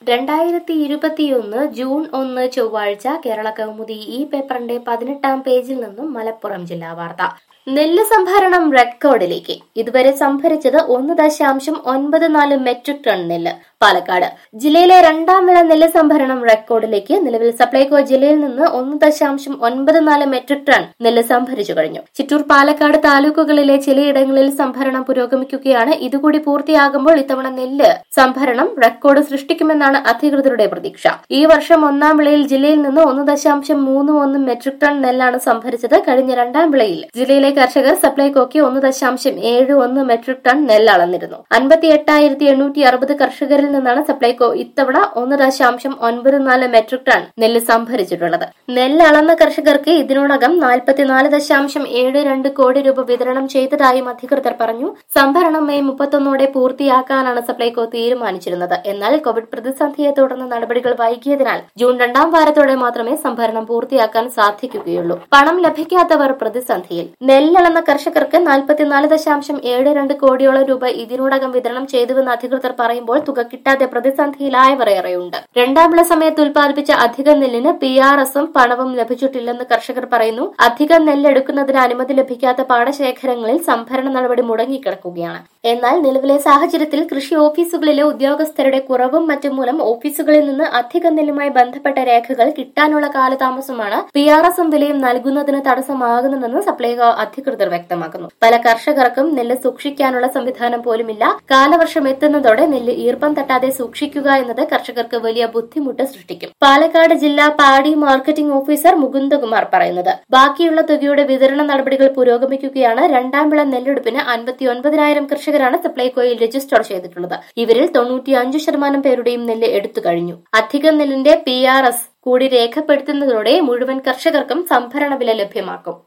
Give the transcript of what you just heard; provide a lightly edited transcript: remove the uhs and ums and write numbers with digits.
2021 June 1 ചൊവ്വാഴ്ച കേരള കൗമുദി ഈ പേപ്പറിന്റെ 18-ാം പേജിൽ നിന്നും മലപ്പുറം ജില്ലാ വാർത്ത. നെല്ല് സംഭരണം റെക്കോർഡിലേക്ക്. ഇതുവരെ സംഭരിച്ചത് 1.94 മെട്രിക് ടൺ നെല്ല്. പാലക്കാട് ജില്ലയിലെ രണ്ടാം വിള നെല്ല് സംഭരണം റെക്കോർഡിലേക്ക്. നിലവിൽ സപ്ലൈകോ ജില്ലയിൽ നിന്ന് 1.94 മെട്രിക് ടൺ നെല്ല് സംഭരിച്ചു കഴിഞ്ഞു. ചിറ്റൂർ, പാലക്കാട് താലൂക്കുകളിലെ ചിലയിടങ്ങളിൽ സംഭരണം പുരോഗമിക്കുകയാണ്. ഇതുകൂടി പൂർത്തിയാകുമ്പോൾ ഇത്തവണ നെല്ല് സംഭരണം റെക്കോർഡ് സൃഷ്ടിക്കുമെന്നാണ് അധികൃതരുടെ പ്രതീക്ഷ. ഈ വർഷം ഒന്നാം വിളയിൽ ജില്ലയിൽ നിന്ന് 1.31 മെട്രിക് ടൺ നെല്ലാണ് സംഭരിച്ചത്. കഴിഞ്ഞ രണ്ടാം വിളയിൽ ജില്ലയിലെ കർഷകർ സപ്ലൈകോയ്ക്ക് 1.71 മെട്രിക് ടൺ നെല്ല് അളന്നിരുന്നു. 58,860 കർഷകരിൽ നിന്നാണ് സപ്ലൈകോ ഇത്തവണ 1.94 മെട്രിക് ടൺ നെല്ല് സംഭരിച്ചിട്ടുള്ളത്. നെല്ല് അളന്ന കർഷകർക്ക് ഇതിനോടകം 44.72 കോടി രൂപ വിതരണം ചെയ്തതായും അധികൃതർ പറഞ്ഞു. സംഭരണം മെയ് 31 പൂർത്തിയാക്കാനാണ് സപ്ലൈകോ തീരുമാനിച്ചിരുന്നത്. എന്നാൽ കോവിഡ് പ്രതിസന്ധിയെ തുടർന്ന് നടപടികൾ വൈകിയതിനാൽ ജൂൺ 2ാം വാരത്തോടെ മാത്രമേ സംഭരണം പൂർത്തിയാക്കാൻ സാധിക്കുകയുള്ളൂ. പണം ലഭിക്കാത്തവർ പ്രതിസന്ധിയിൽ. നെല്ലളന്ന കർഷകർക്ക് 44.72 കോടിയോളം രൂപ ഇതിനോടകം വിതരണം ചെയ്തുവെന്ന് അധികൃതർ പറയുമ്പോൾ തുക കിട്ടാതെ പ്രതിസന്ധിയിലായവർ ഏറെയുണ്ട്. രണ്ടാം വിള സമയത്ത് ഉൽപ്പാദിപ്പിച്ച അധിക നെല്ലിന് PRSഉം പണവും ലഭിച്ചിട്ടില്ലെന്ന് കർഷകർ പറയുന്നു. അധികം നെല്ലെടുക്കുന്നതിന് അനുമതി ലഭിക്കാത്ത പാടശേഖരങ്ങളിൽ സംഭരണ നടപടി മുടങ്ങിക്കിടക്കുകയാണ്. എന്നാൽ നിലവിലെ സാഹചര്യത്തിൽ കൃഷി ഓഫീസുകളിലെ ഉദ്യോഗസ്ഥരുടെ കുറവും മറ്റും മൂലം ഓഫീസുകളിൽ നിന്ന് അധിക നെല്ലുമായി ബന്ധപ്പെട്ട രേഖകൾ കിട്ടാനുള്ള കാലതാമസമാണ് PRSഉം വിലയും നൽകുന്നതിന് തടസ്സമാകുന്നതെന്ന് സപ്ലൈകോ അധികൃതർ വ്യക്തമാക്കുന്നു. പല കർഷകർക്കും നെല്ല് സൂക്ഷിക്കാനുള്ള സംവിധാനം പോലുമില്ല. കാലവർഷം എത്തുന്നതോടെ നെല്ല് ഈർപ്പം തട്ടാതെ സൂക്ഷിക്കുക എന്നത് കർഷകർക്ക് വലിയ ബുദ്ധിമുട്ട് സൃഷ്ടിക്കും. പാലക്കാട് ജില്ലാ പാടി മാർക്കറ്റിംഗ് ഓഫീസർ മുകുന്ദകുമാർ പറയുന്നത്, ബാക്കിയുള്ള തുകയുടെ വിതരണ നടപടികൾ പുരോഗമിക്കുകയാണ്. രണ്ടാം വിള നെല്ലെടുപ്പിന് 59,000 കർഷകരാണ് സപ്ലൈകോയിൽ രജിസ്റ്റർ ചെയ്തിട്ടുള്ളത്. ഇവരിൽ 95% പേരുടെയും നെല്ല് എടുത്തു കഴിഞ്ഞു. അധികം നെല്ലിന്റെ PRS കൂടി രേഖപ്പെടുത്തുന്നതോടെ മുഴുവൻ കർഷകർക്കും സംഭരണ വില ലഭ്യമാക്കും.